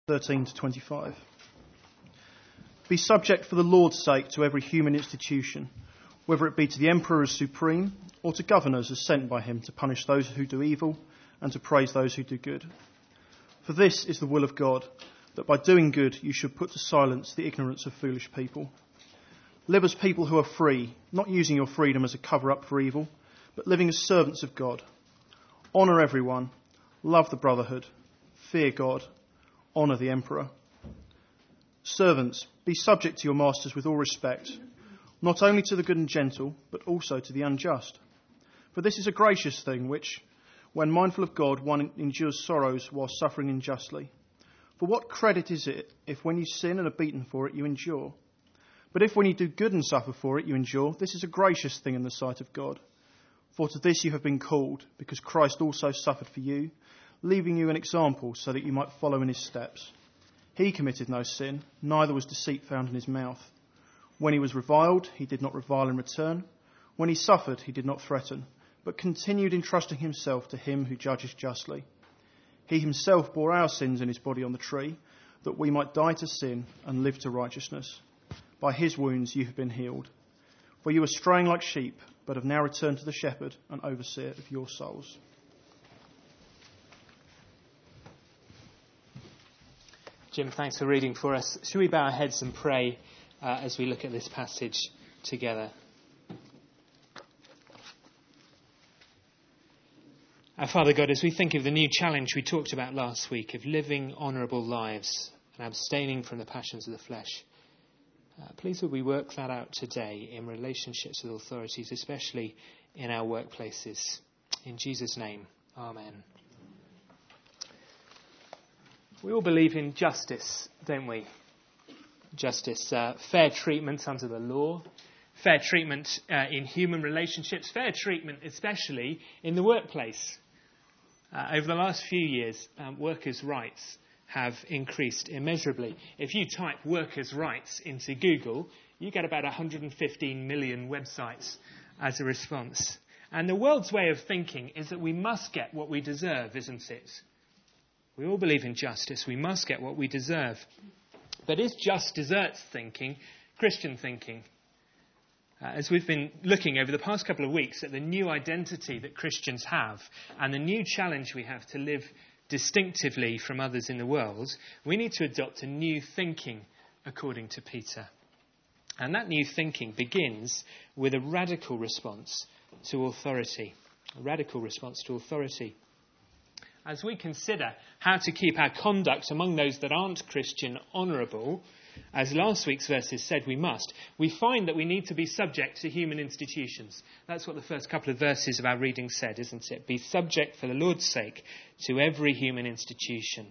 13 to 25. Be subject for the Lord's sake to every human institution, whether it be to the emperor as supreme, or to governors as sent by him to punish those who do evil and to praise those who do good. For this is the will of God, that by doing good you should put to silence the ignorance of foolish people. Live as people who are free, not using your freedom as a cover-up for evil, but living as servants of God. Honour everyone, love the brotherhood, fear God, honour the emperor. Servants, be subject to your masters with all respect, not only to the good and gentle, but also to the unjust. For this is a gracious thing which, when mindful of God, one endures sorrows while suffering unjustly. For what credit is it if when you sin and are beaten for it, you endure? But if when you do good and suffer for it, you endure, this is a gracious thing in the sight of God. For to this you have been called, because Christ also suffered for you, leaving you an example so that you might follow in his steps. He committed no sin, neither was deceit found in his mouth. When he was reviled, he did not revile in return. When he suffered, he did not threaten, but continued entrusting himself to him who judges justly. He himself bore our sins in his body on the tree, that we might die to sin and live to righteousness. By his wounds you have been healed. For you were straying like sheep, but have now returned to the shepherd and overseer of your souls. Jim, thanks for reading for us. Shall we bow our heads and pray as we look at this passage together? Our Father God, as we think of the new challenge we talked about last week of living honourable lives and abstaining from the passions of the flesh, please would we work that out today in relationships with authorities, especially in our workplaces. In Jesus' name, amen. We all believe in justice, don't we? Justice, fair treatment under the law, fair treatment in human relationships, fair treatment especially in the workplace. Over the last few years, workers' rights have increased immeasurably. If you type workers' rights into Google, you get about 115 million websites as a response. And the world's way of thinking is that we must get what we deserve, isn't it? We all believe in justice. We must get what we deserve. But is just desserts thinking Christian thinking? As we've been looking over the past couple of weeks at the new identity that Christians have and the new challenge we have to live distinctively from others in the world, we need to adopt a new thinking, according to Peter. And that new thinking begins with a radical response to authority. A radical response to authority. As we consider how to keep our conduct among those that aren't Christian honourable, as last week's verses said we must, we find that we need to be subject to human institutions. That's what the first couple of verses of our reading said, isn't it? Be subject for the Lord's sake to every human institution.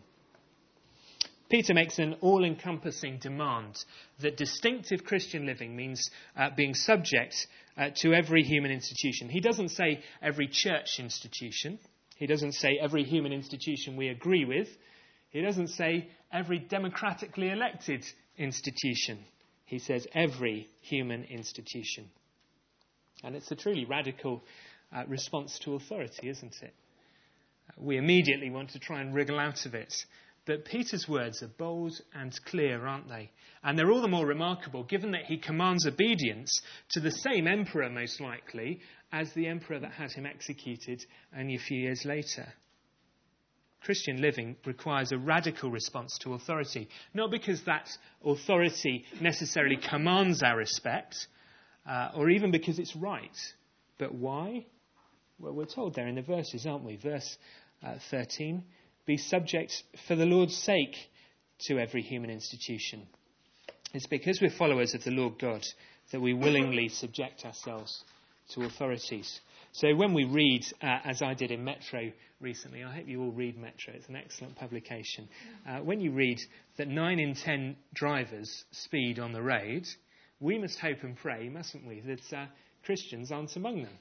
Peter makes an all-encompassing demand that distinctive Christian living means being subject to every human institution. He doesn't say every church institution. He doesn't say every human institution we agree with. He doesn't say every democratically elected institution. He says every human institution. And it's a truly radical response to authority, isn't it? We immediately want to try and wriggle out of it. But Peter's words are bold and clear, aren't they? And they're all the more remarkable given that he commands obedience to the same emperor, most likely, as the emperor that had him executed only a few years later. Christian living requires a radical response to authority, not because that authority necessarily commands our respect, or even because it's right. But why? Well, we're told there in the verses, aren't we? Verse 13. Be subject for the Lord's sake to every human institution. It's because we're followers of the Lord God that we willingly subject ourselves to authorities. So when we read, as I did in Metro recently, I hope you all read Metro, it's an excellent publication. When you read that 9 in 10 drivers speed on the road, we must hope and pray, mustn't we, that Christians aren't among them.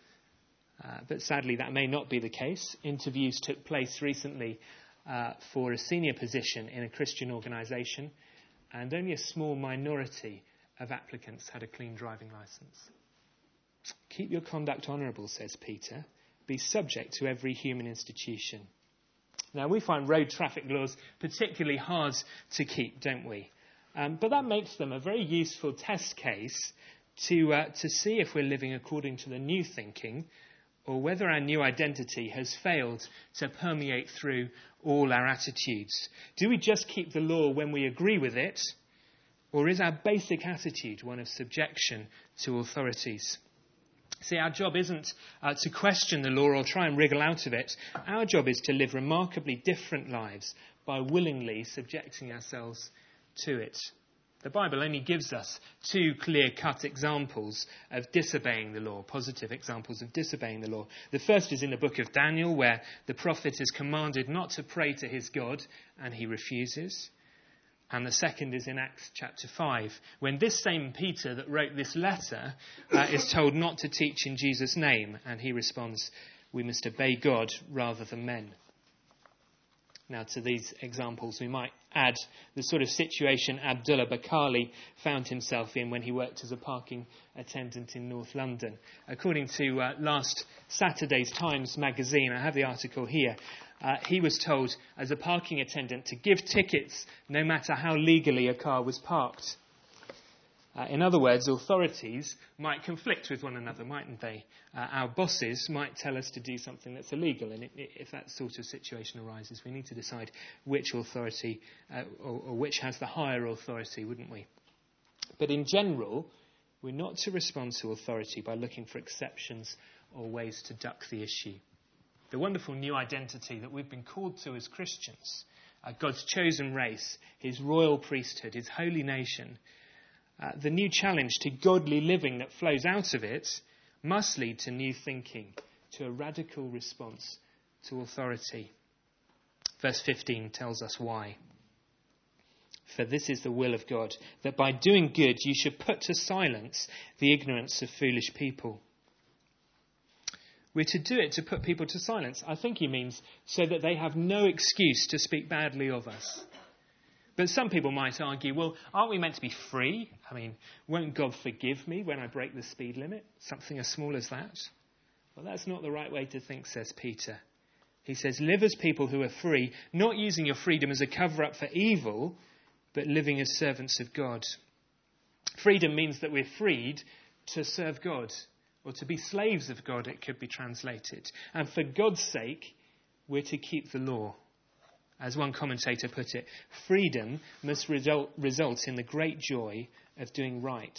But sadly, that may not be the case. Interviews took place recently for a senior position in a Christian organisation, and only a small minority of applicants had a clean driving licence. Keep your conduct honourable, says Peter. Be subject to every human institution. Now, we find road traffic laws particularly hard to keep, don't we? But that makes them a very useful test case to see if we're living according to the new thinking, or whether our new identity has failed to permeate through all our attitudes. Do we just keep the law when we agree with it, or is our basic attitude one of subjection to authorities? See, our job isn't to question the law or try and wriggle out of it. Our job is to live remarkably different lives by willingly subjecting ourselves to it. The Bible only gives us two clear-cut examples of disobeying the law, positive examples of disobeying the law. The first is in the book of Daniel, where the prophet is commanded not to pray to his God, and he refuses. And the second is in Acts chapter 5, when this same Peter that wrote this letter is told not to teach in Jesus' name, and he responds, "We must obey God rather than men." Now, to these examples, we might add the sort of situation Abdullah Bakali found himself in when he worked as a parking attendant in North London. According to last Saturday's Times magazine, I have the article here, he was told as a parking attendant to give tickets no matter how legally a car was parked. In other words, authorities might conflict with one another, mightn't they? Our bosses might tell us to do something that's illegal, and if that sort of situation arises, we need to decide which authority or which has the higher authority, wouldn't we? But in general, we're not to respond to authority by looking for exceptions or ways to duck the issue. The wonderful new identity that we've been called to as Christians, God's chosen race, his royal priesthood, his holy nation, the new challenge to godly living that flows out of it must lead to new thinking, to a radical response to authority. Verse 15 tells us why. For this is the will of God, that by doing good you should put to silence the ignorance of foolish people. We're to do it to put people to silence. I think he means so that they have no excuse to speak badly of us. But some people might argue, well, aren't we meant to be free? I mean, won't God forgive me when I break the speed limit? Something as small as that? Well, that's not the right way to think, says Peter. He says, live as people who are free, not using your freedom as a cover-up for evil, but living as servants of God. Freedom means that we're freed to serve God, or to be slaves of God, it could be translated. And for God's sake, we're to keep the law. As one commentator put it, freedom must result in the great joy of doing right.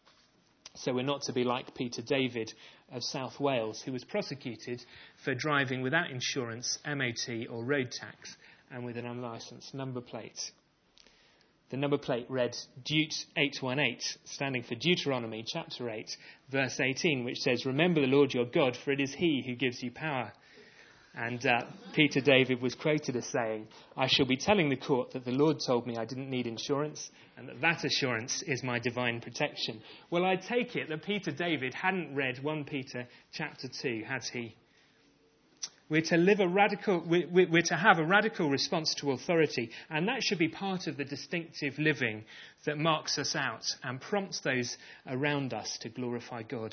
So we're not to be like Peter David of South Wales, who was prosecuted for driving without insurance, MOT or road tax, and with an unlicensed number plate. The number plate read Deut 818, standing for Deuteronomy chapter 8, verse 18, which says, "Remember the Lord your God, for it is he who gives you power." And Peter David was quoted as saying, "I shall be telling the court that the Lord told me I didn't need insurance, and that assurance is my divine protection." Well, I take it that Peter David hadn't read 1 Peter chapter 2, had he? We're to have a radical response to authority, and that should be part of the distinctive living that marks us out and prompts those around us to glorify God.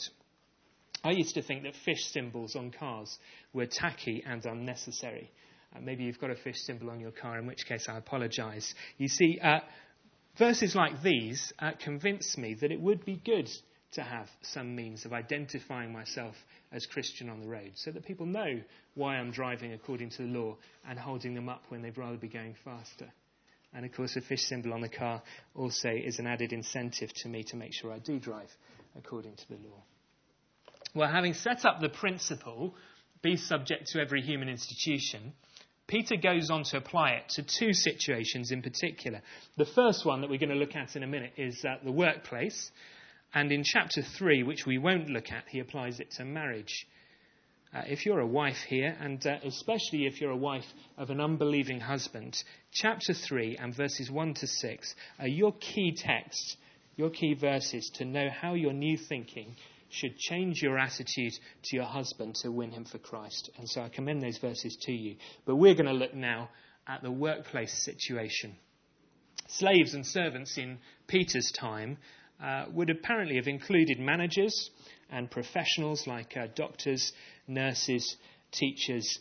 I used to think that fish symbols on cars were tacky and unnecessary. Maybe you've got a fish symbol on your car, in which case I apologise. You see, verses like these convince me that it would be good to have some means of identifying myself as Christian on the road, so that people know why I'm driving according to the law and holding them up when they'd rather be going faster. And of course, a fish symbol on the car also is an added incentive to me to make sure I do drive according to the law. Well, having set up the principle, be subject to every human institution, Peter goes on to apply it to two situations in particular. The first one that we're going to look at in a minute is the workplace. And in chapter 3, which we won't look at, he applies it to marriage. If you're a wife here, and especially if you're a wife of an unbelieving husband, chapter 3 and verses 1 to 6 are your key texts, your key verses to know how your new thinking should change your attitude to your husband to win him for Christ. And so I commend those verses to you. But we're going to look now at the workplace situation. Slaves and servants in Peter's time would apparently have included managers and professionals like doctors, nurses, teachers,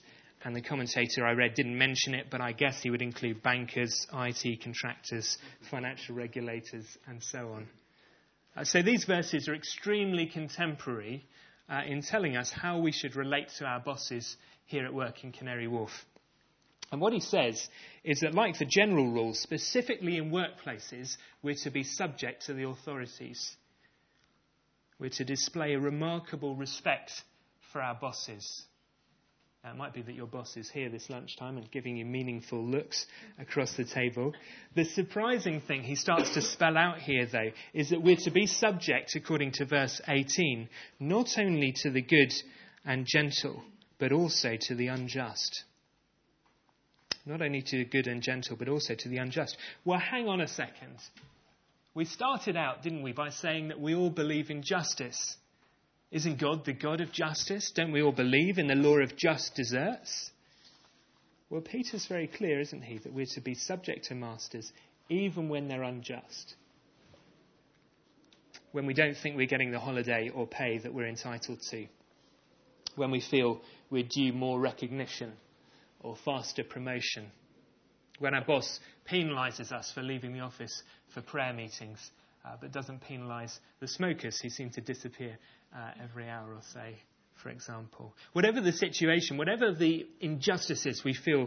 And the commentator I read didn't mention it, but I guess he would include bankers, IT contractors, financial regulators, and so on. So these verses are extremely contemporary in telling us how we should relate to our bosses here at work in Canary Wharf. And what he says is that, like the general rules, specifically in workplaces, we're to be subject to the authorities. We're to display a remarkable respect for our bosses. Now, it might be that your boss is here this lunchtime and giving you meaningful looks across the table. The surprising thing he starts to spell out here, though, is that we're to be subject, according to verse 18, not only to the good and gentle, but also to the unjust. Not only to the good and gentle, but also to the unjust. Well, hang on a second. We started out, didn't we, by saying that we all believe in justice. Isn't God the God of justice? Don't we all believe in the law of just deserts? Well, Peter's very clear, isn't he, that we're to be subject to masters even when they're unjust. When we don't think we're getting the holiday or pay that we're entitled to. When we feel we're due more recognition or faster promotion. When our boss penalises us for leaving the office for prayer meetings, but doesn't penalise the smokers who seem to disappear every hour or so, for example. Whatever the situation, whatever the injustices we feel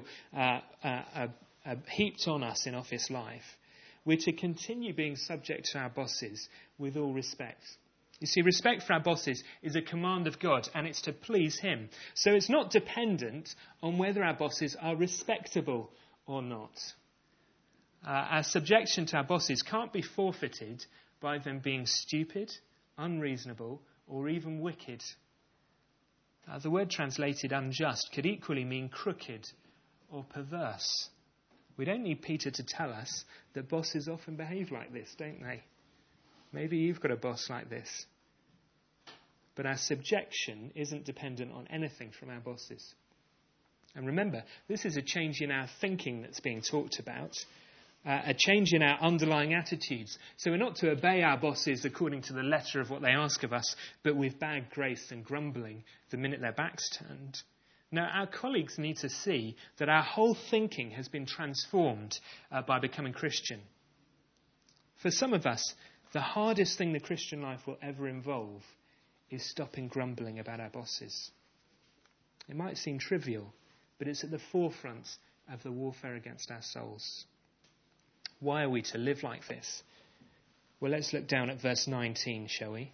heaped on us in office life, we're to continue being subject to our bosses with all respect. You see, respect for our bosses is a command of God, and it's to please him. So it's not dependent on whether our bosses are respectable or not. Our subjection to our bosses can't be forfeited by them being stupid, unreasonable, or even wicked. The word translated unjust could equally mean crooked or perverse. We don't need Peter to tell us that bosses often behave like this, don't they? Maybe you've got a boss like this. But our subjection isn't dependent on anything from our bosses. And remember, this is a change in our thinking that's being talked about, a change in our underlying attitudes. So we're not to obey our bosses according to the letter of what they ask of us, but with bad grace and grumbling the minute their back's turned. Now, our colleagues need to see that our whole thinking has been transformed by becoming Christian. For some of us, the hardest thing the Christian life will ever involve is stopping grumbling about our bosses. It might seem trivial, but it's at the forefront of the warfare against our souls. Why are we to live like this? Well, let's look down at verse 19, shall we?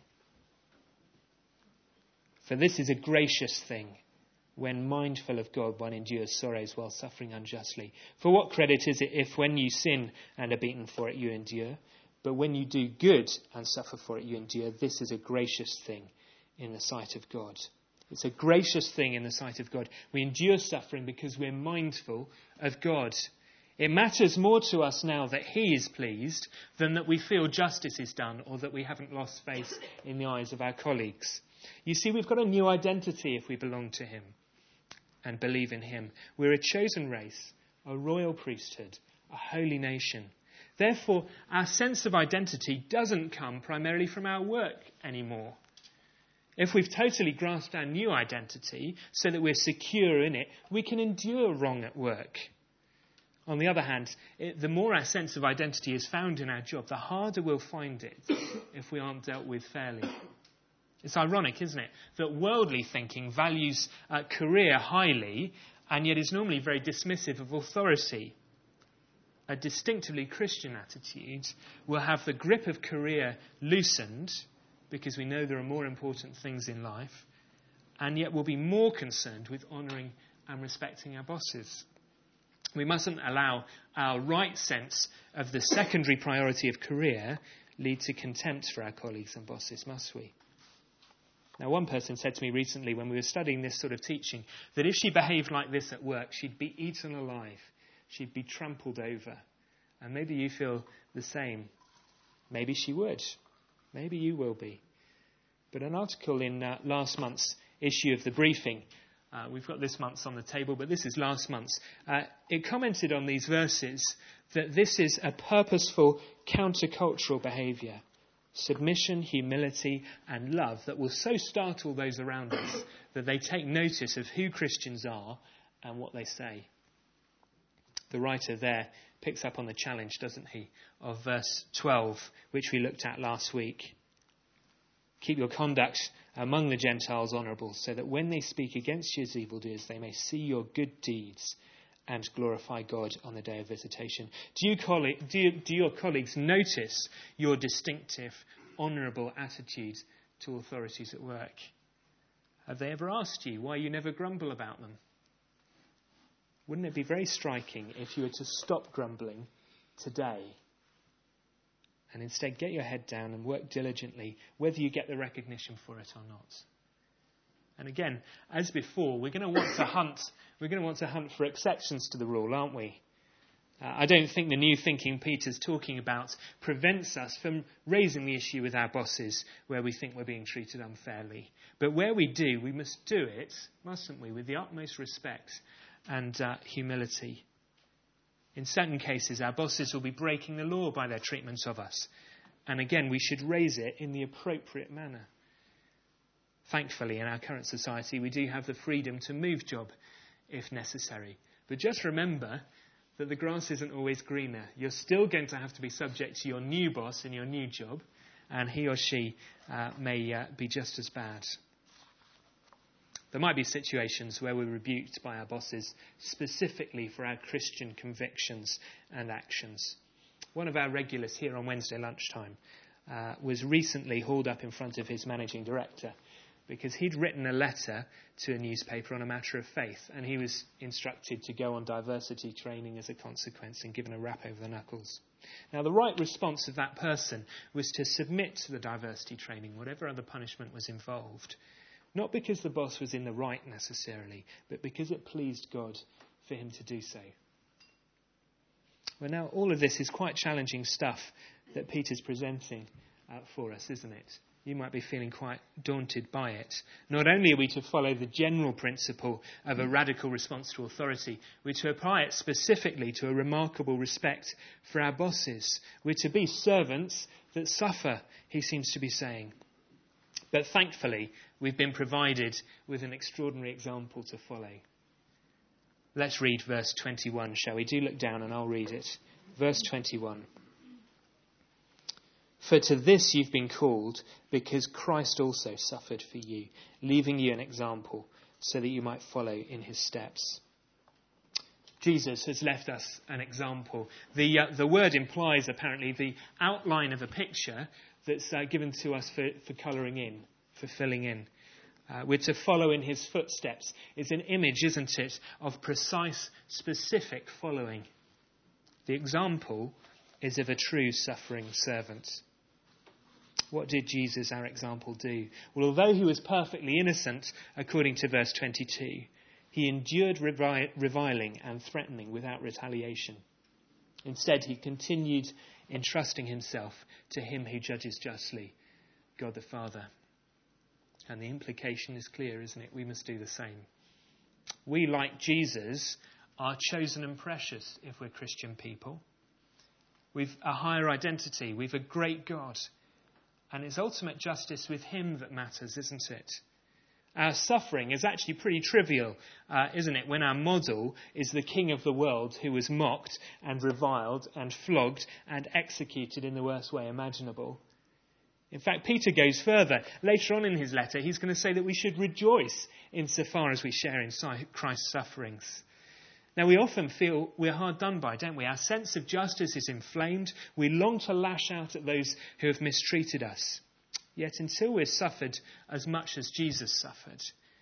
For this is a gracious thing, when mindful of God one endures sorrows while suffering unjustly. For what credit is it if when you sin and are beaten for it you endure? But when you do good and suffer for it you endure. This is a gracious thing in the sight of God. It's a gracious thing in the sight of God. We endure suffering because we're mindful of God. It matters more to us now that he is pleased than that we feel justice is done or that we haven't lost face in the eyes of our colleagues. You see, we've got a new identity if we belong to him and believe in him. We're a chosen race, a royal priesthood, a holy nation. Therefore, our sense of identity doesn't come primarily from our work anymore. If we've totally grasped our new identity so that we're secure in it, we can endure wrong at work. On the other hand, the more our sense of identity is found in our job, the harder we'll find it if we aren't dealt with fairly. It's ironic, isn't it, that worldly thinking values career highly and yet is normally very dismissive of authority. A distinctively Christian attitude will have the grip of career loosened because we know there are more important things in life, and yet we'll be more concerned with honouring and respecting our bosses. We mustn't allow our right sense of the secondary priority of career lead to contempt for our colleagues and bosses, must we? Now, one person said to me recently when we were studying this sort of teaching that if she behaved like this at work, she'd be eaten alive. She'd be trampled over. And maybe you feel the same. Maybe she would. Maybe you will be. But an article in last month's issue of The Briefing, we've got this month's on the table, but this is last month's, it commented on these verses that this is a purposeful countercultural behaviour. Submission, humility and love that will so startle those around us that they take notice of who Christians are and what they say. The writer there picks up on the challenge, doesn't he, of verse 12, which we looked at last week. Keep your conduct among the Gentiles honourable, so that when they speak against you as evildoers, they may see your good deeds and glorify God on the day of visitation. Do your colleagues notice your distinctive, honourable attitude to authorities at work? Have they ever asked you why you never grumble about them? Wouldn't it be very striking if you were to stop grumbling today and instead get your head down and work diligently, whether you get the recognition for it or not? And again, as before, we're going to want to hunt. We're going to want to hunt for exceptions to the rule, aren't we? I don't think the new thinking Peter's talking about prevents us from raising the issue with our bosses where we think we're being treated unfairly. But where we do, we must do it, mustn't we, with the utmost respect and humility. In certain cases, our bosses will be breaking the law by their treatment of us. And again, we should raise it in the appropriate manner. Thankfully, in our current society, we do have the freedom to move job if necessary. But just remember that the grass isn't always greener. You're still going to have to be subject to your new boss in your new job, and he or she may be just as bad. There might be situations where we're rebuked by our bosses specifically for our Christian convictions and actions. One of our regulars here on Wednesday lunchtime was recently hauled up in front of his managing director because he'd written a letter to a newspaper on a matter of faith, and he was instructed to go on diversity training as a consequence and given a rap over the knuckles. Now, the right response of that person was to submit to the diversity training, whatever other punishment was involved. Not because the boss was in the right necessarily, but because it pleased God for him to do so. Well, now, all of this is quite challenging stuff that Peter's presenting for us, isn't it? You might be feeling quite daunted by it. Not only are we to follow the general principle of a radical response to authority, we're to apply it specifically to a remarkable respect for our bosses. We're to be servants that suffer, he seems to be saying. But thankfully, we've been provided with an extraordinary example to follow. Let's read verse 21, shall we? Do look down and I'll read it. Verse 21. For to this you've been called, because Christ also suffered for you, leaving you an example, so that you might follow in his steps. Jesus has left us an example. The word implies, apparently, the outline of a picture that's given to us for colouring in, for filling in. We're to follow in his footsteps. It's an image, isn't it, of precise, specific following. The example is of a true suffering servant. What did Jesus, our example, do? Well, although he was perfectly innocent, according to verse 22, he endured reviling and threatening without retaliation. Instead, he continued entrusting himself to him who judges justly, God the Father. And the implication is clear, isn't it? We must do the same. We, like Jesus, are chosen and precious if we're Christian people. We've a higher identity. We've a great God. And it's ultimate justice with him that matters, isn't it? Our suffering is actually pretty trivial, isn't it, when our model is the king of the world who was mocked and reviled and flogged and executed in the worst way imaginable. In fact, Peter goes further. Later on in his letter, he's going to say that we should rejoice insofar as we share in Christ's sufferings. Now, we often feel we're hard done by, don't we? Our sense of justice is inflamed. We long to lash out at those who have mistreated us. Yet until we've suffered as much as Jesus suffered,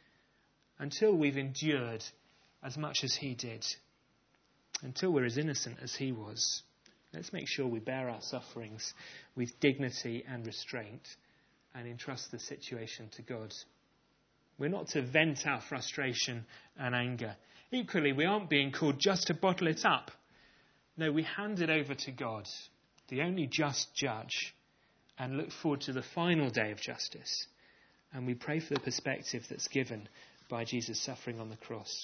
until we've endured as much as he did, until we're as innocent as he was, let's make sure we bear our sufferings with dignity and restraint and entrust the situation to God. We're not to vent our frustration and anger. Equally, we aren't being called just to bottle it up. No, we hand it over to God, the only just judge, and look forward to the final day of justice. And we pray for the perspective that's given by Jesus suffering on the cross.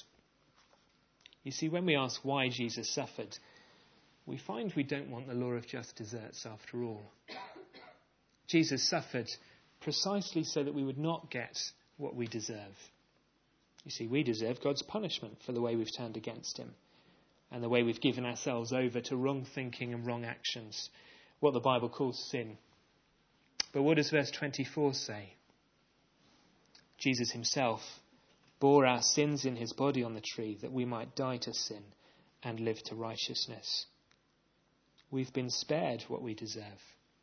You see, when we ask why Jesus suffered, we find we don't want the law of just deserts after all. Jesus suffered precisely so that we would not get what we deserve. You see, we deserve God's punishment for the way we've turned against him and the way we've given ourselves over to wrong thinking and wrong actions, what the Bible calls sin. But what does verse 24 say? Jesus himself bore our sins in his body on the tree that we might die to sin and live to righteousness. We've been spared what we deserve.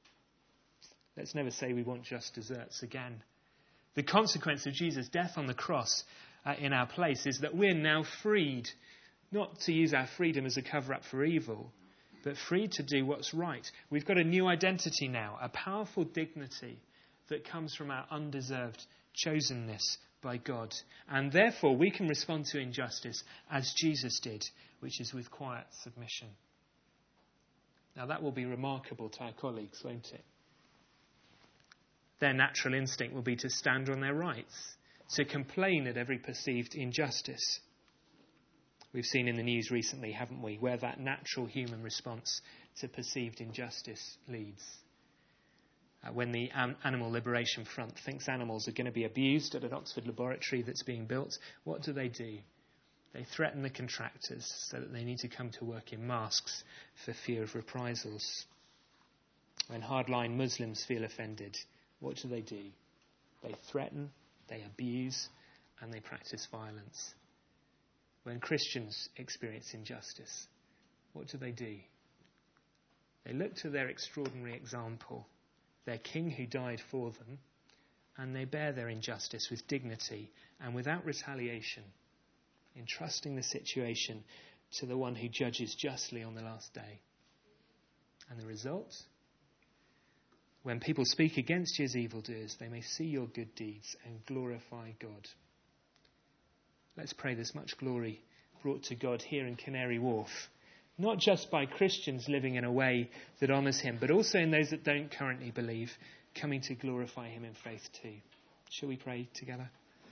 Let's never say we want just desserts again. The consequence of Jesus' death on the cross in our place is that we're now freed, not to use our freedom as a cover-up for evil, but free to do what's right. We've got a new identity now, a powerful dignity that comes from our undeserved chosenness by God. And therefore we can respond to injustice as Jesus did, which is with quiet submission. Now that will be remarkable to our colleagues, won't it? Their natural instinct will be to stand on their rights, to complain at every perceived injustice. We've seen in the news recently, haven't we, where that natural human response to perceived injustice leads. When the Animal Liberation Front thinks animals are going to be abused at an Oxford laboratory that's being built, what do? They threaten the contractors so that they need to come to work in masks for fear of reprisals. When hardline Muslims feel offended, what do? They threaten, they abuse, and they practice violence. When Christians experience injustice, what do? They look to their extraordinary example, their King who died for them, and they bear their injustice with dignity and without retaliation, entrusting the situation to the one who judges justly on the last day. And the result? When people speak against you as evildoers, they may see your good deeds and glorify God. Let's pray there's much glory brought to God here in Canary Wharf, not just by Christians living in a way that honours him, but also in those that don't currently believe, coming to glorify him in faith too. Shall we pray together?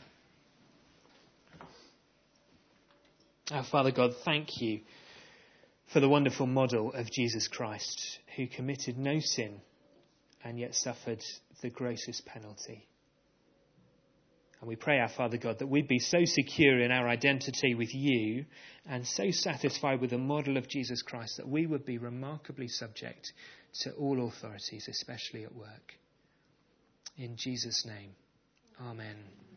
Our Father God, thank you for the wonderful model of Jesus Christ, who committed no sin and yet suffered the grossest penalty. And we pray, our Father God, that we'd be so secure in our identity with you and so satisfied with the model of Jesus Christ that we would be remarkably subject to all authorities, especially at work. In Jesus' name, amen.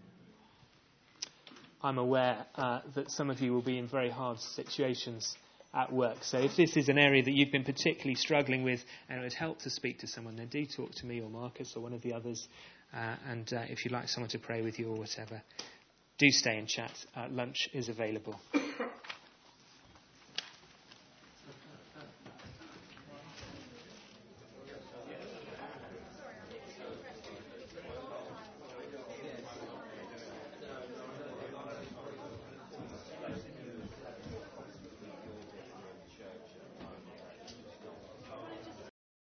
I'm aware that some of you will be in very hard situations at work. So if this is an area that you've been particularly struggling with and it would help to speak to someone, then do talk to me or Marcus or one of the others. And if you'd like someone to pray with you or whatever, do stay and chat. Lunch is available.